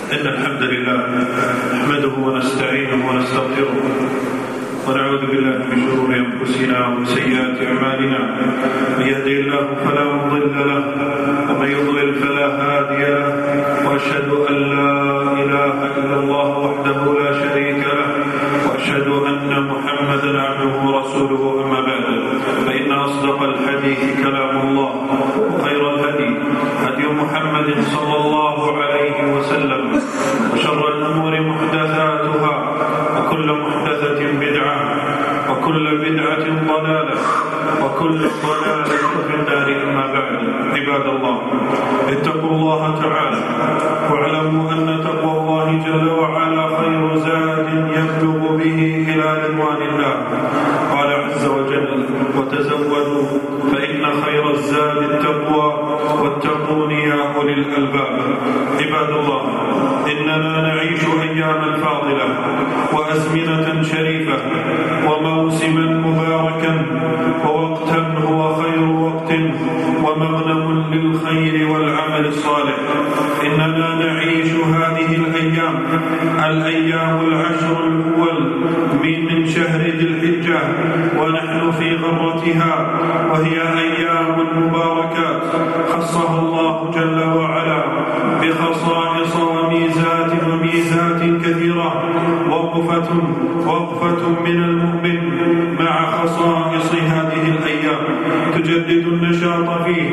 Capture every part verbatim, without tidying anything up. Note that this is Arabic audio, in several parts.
إن الحمد لله نحمده ونستعينه ونستغفره ونعوذ بالله من شرور أنفسنا ومن سيئات أعمالنا. من يهده الله فلا مضل له ومن يضلل فلا هادي له، وأشهد أن لا إله إلا الله وحده لا شريك له، وأشهد أن محمدا عبده ورسوله. أما بعد، فإن أصدق الحديث كلام الله، وخير الهدي هدي محمد صلى الله عليه وسلم، وشر الأمور محدثاتها، وكل محدثة بدعة، وكل بدعة ضلالة، وكل ضلالة في النار. أما بعد، عباد الله، اتقوا الله تعالى واعلموا أن تقوى الله جل وعلا خير زاد يبلغ به إلى رضوان الله. قال عز وجل: وتزودوا فإن خير الزاد التقوى واتقون يا أولي الألباب. عباد الله، إننا نعيش أياما فاضلة وأزمنة شريفة وموسما مباركا ووقتا هو خير وقت ومغنم للخير والعمل الصالح. إننا نعيش هذه الأيام الأيام العشر الأول من شهر ذي الحجة، ونحن في غرتها، وهي أيام مباركات خصها الله جل وعلا بخصائص وميزات وميزات كثيرة. وقفة وقفة من المؤمن مع خصائص هذه الأيام تجدد النشاط فيه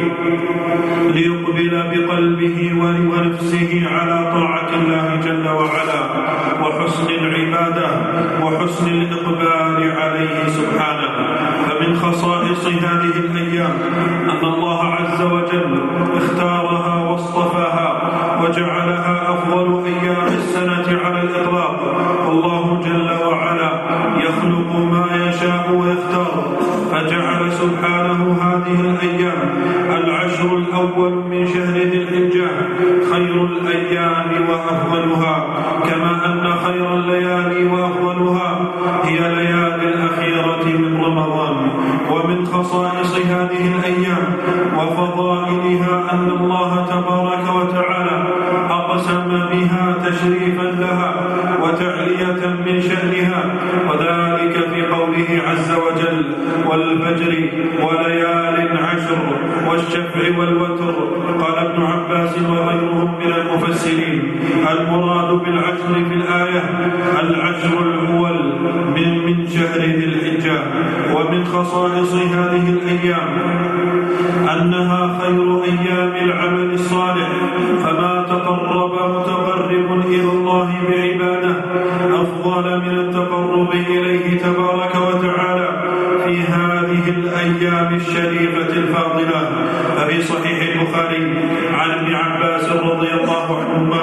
ليقبل بقلبه ونفسه على طاعة الله جل وعلا، وحسن العبادة وحسن الإقبال عليه سبحانه. فمن خصائص هذه الأيام أن الله عز وجل اختارها واصطفاها وجعلها أفضل أيام السنة على الإطلاق. والله جل وعلا يخلق ما يشاء ويختار، فجعل سبحانه هذه الأيام العشر الأول من شهر ذي الحجة خير الأيام وأفضلها، كما أن خير الليالي وأفضلها هي ليالي الأخيرة من رمضان. ومن خصائص هذه الأيام وفضائلها أن الله تبارك وتعالى أقسم بها تشريفا لها وتعلية من شأنها، وذلك في قوله عز وجل: والفجر وليال عشر والشفع والوتر. قال ابن عباس وغيرهم من المفسرين: المراد بالعشر في الآية العشر الأول من من شهر ذي الحجة. ومن خصائص هذه الأيام أنها خير أيام العمل الصالح، فما تقرب متقرب إلى الله بعباده أفضل من التقرب إليه تبارك وتعالى في هذه الأيام الشريفة الفاضلة. ففي صحيح البخاري عن ابن عباس رضي الله عنهما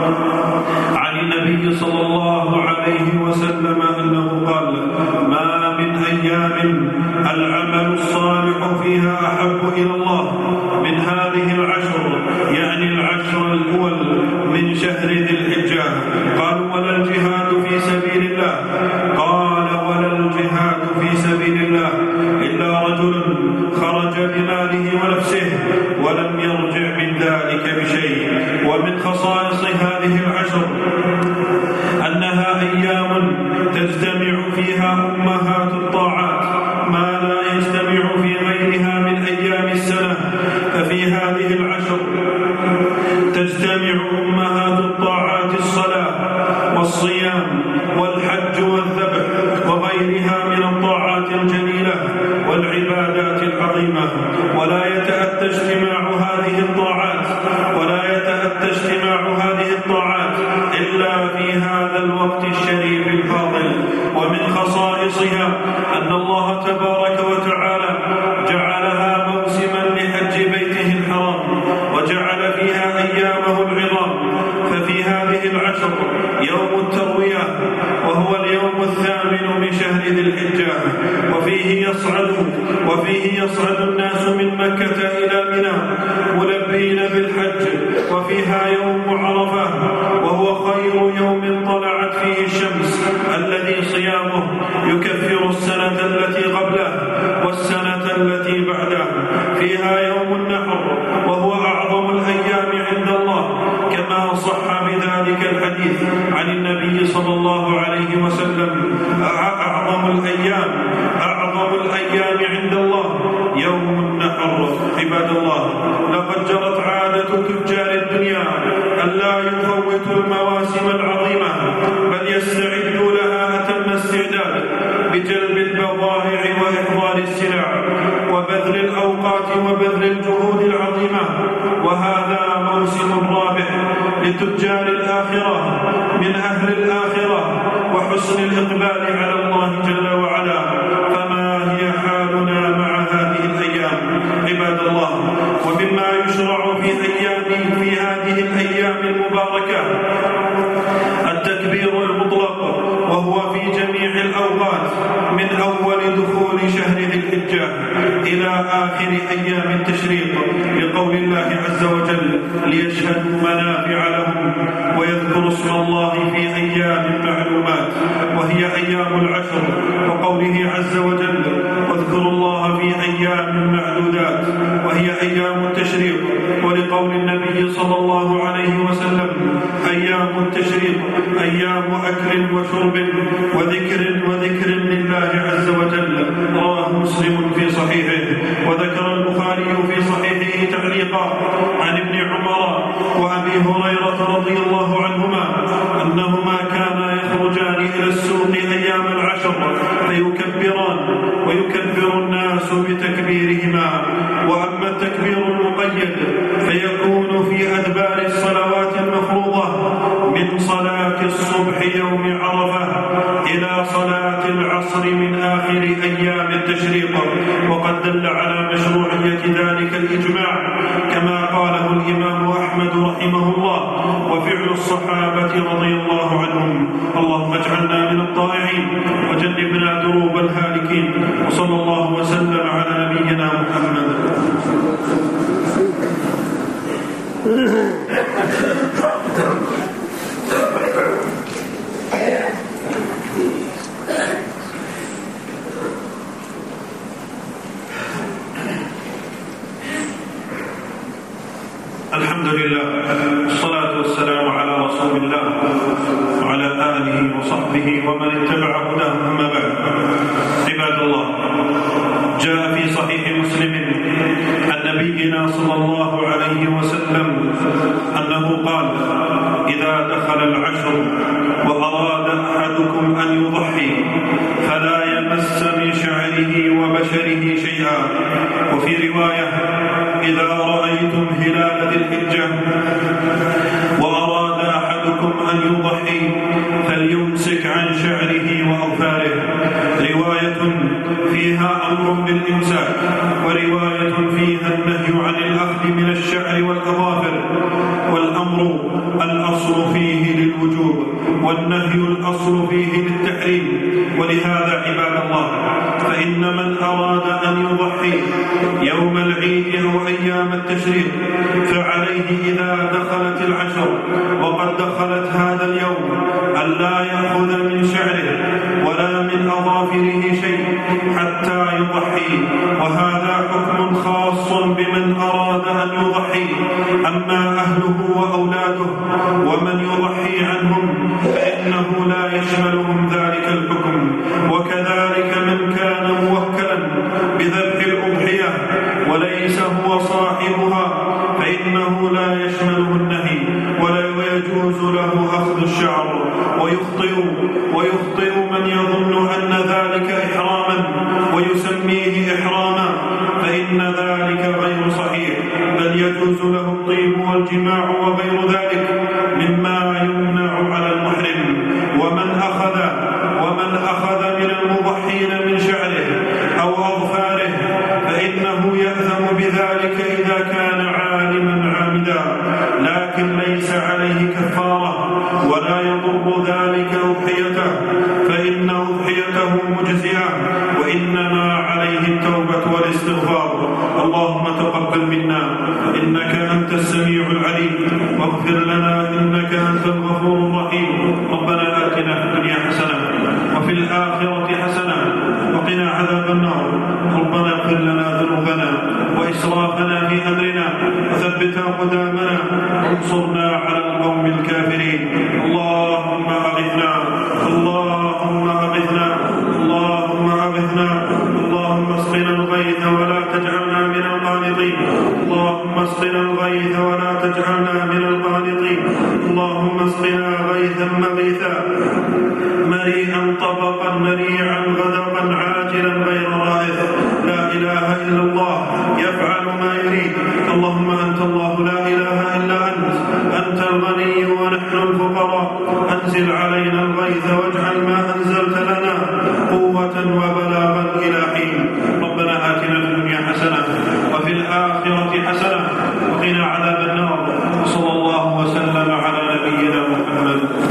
عن النبي صلى الله عليه وسلم أنه قال: ما من أيام العمل الصالح فيها أحب إلى الله من هذه العشر، يعني العشر الأول من شهر ذي الحجة. قالوا: ولا الجهاد في سبيل الله؟ قال: ولا الجهاد في سبيل الله إلا رجل خرج بماله ونفسه ولم يرجع من ذلك بشيء. ومن خصائص هذه العشر أنها أيام تجتمع فيها أمهات الطاعات ما لا يجتمع في غيرها من أيام السنة. ففي هذه العشر تجتمع أمهات الطاعات الصلاة والصيام والحج والذبح وغيرها من الطاعات الجليلة والعبادات العظيمة. ولا يتأتى اجتماع هذه الطاعات ولا يتأتى اجتماع هذه الطاعات إلا في هذا الوقت الشريف الفاضل. ومن خصائصها أن الله تبارك وتعالى جعلها موسما لحج بيته الحرام، وجعل فيها أيامه العظام. ففي هذه العشر يوم التروية، وهو اليوم الثامن من شهر ذي الحجة، وفيه يصعد وفيه يصعد الناس من مكة إلى منى ملبين بالحج. وفيها يوم عرفة، وهو خير يوم طلعت فيه الشمس، الذي صيامه يكفر السنة التي قبله والسنة التي بعده. فيها يوم النحر، وهو أعظم الأيام عند الله، كما صح بذلك الحديث عن النبي صلى الله عليه وسلم: أعظم الأيام أعظم الأيام عند الله يوم النحر. عباد الله، لقد جرت عادة تجار الدنيا ألا يفوتوا المواسم العظيمة، بل يستعدوا لها أتم استعداد بجلب البضائع وإحضار السلع وبذل الأوقات وبذل الجهود العظيمة. وهذا موسم رابح لتجار الآخرة من أهل الآخرة وحسن الإقبال على الله جل وعلا. فما هي حالنا مع هذه الأيام عباد الله؟ ومما يشرع في أيام في هذه الأيام المباركة التكبير المطلق، وهو في جميع الأوقات من أول دخول شهر ذي الحجة إلى آخر أيام التشريق، لقول الله عز وجل: ليشهدوا منافع لهم ويذكروا اسم الله في أيام معلومات، وهي أيام العشر. وقوله عز وجل: واذكروا الله في أيام معدودات، وهي أيام التشريق. ولقول النبي صلى الله عليه وسلم: أيام التشريق أيام أكل وشرب وذكر وذكر لله عز وجل. رواه مسلم في صحيحه. وذكر البخاري في صحيحه تعليقا عن ابن عمر وأبي هريرة رضي الله عنهما أنهما كانا يخرجان إلى السوق أيام العشر فيكبران ويكبر الناس بتكبيرهما. وأما التكبير المقيد فيكون في أدبار الصلوات المفروضة من صلاة الصبح يوم عرفة إلى صلاة العصر من آخر أيام التشريق. وقد دل على مشروعية ذلك الإجماع كما قاله الإمام أحمد رحمه الله وفعل الصحابة رضي الله عنهم. اللهم اجعلنا من الطائعين وجنبنا دروب الهالكين. وصلى الله وسلم على نبينا محمد. الحمد لله، والصلاة والسلام على رسول الله وعلى آله وصحبه ومن اتبع هداه. أما بعد، عباد الله، جاء في صحيح مسلم عن نبينا صلى الله عليه وسلم أنه قال: إذا دخل العشر وأراد أحدكم أن يضحي فلا يمس من شعره وبشره شيئا. وفي رواية: إذا رأيتم هلال ذي الحجة وأراد أحدكم أن يضحي فليمسك عن شعره وأظفاره. رواية فيها أمر بالإمساك، ورواية فيها النهي عن الأخذ من الشعر والأظافر. والأمر الأصل فيه للوجوب، والنهي الأصل فيه للتحريم. ولهذا عباد الله، فإن من أراد أن يضحي يوم العيد أو أيام التشريق فعليه إذا دخلت العشر وقد دخلت هذا اليوم ألا يأخذ من شعره ولا من أظافره شيء حتى يضحي. وهذا حكم خاص بمن أراد أن يضحي. أما أهله وأولاده ومن يضحي عنهم فإنه لا يشملهم ذلك الحكم. وكذلك من كان موكلا بذبح الأضحية وليس هو صاحبها فإنه لا يشمله النهي، ولا يجوز له أخذ الشعر. ويخطئ ويخطئ من يظن أن ذلك إحراما ويسميه إحراما، فإن ذلك غير صحيح، بل يجوز له الطيب والجماع وغير ذلك مما يمنع على المحرم. ومن أخذ ومن أخذ من المضحين من شعره أو أظفاره فإنه يأثم بذلك إذا كان عالما عامدا، لكن ليس عليه كفارة ولا يضر ذلك أضحيته، فإن أضحيته مجزئة، وإنما عليه التوبة والاستغفار. اللهم تقبل منا إنك أنت السميع العليم، واغفر لنا إنك أنت الغفور الرحيم. ربنا آتنا في الدنيا حسنة وفي الآخرة حسنة وقنا عذاب النار. ربنا اغفر لنا ذنوبنا وإسرافنا في أمرنا وثبت أقدامنا وانصرنا على القوم الكافرين. اللهم اسقنا الغيث ولا تجعلنا من القانطين. اللهم اسقنا غيثا مغيثا مريئا طبقا مريعا غدقا عاجلا غير رائع. لا إله إلا الله يفعل ما يريد. اللهم أنت الله لا إله إلا أنت، أنت الغني ونحن الفقراء. أنزل علينا الغيث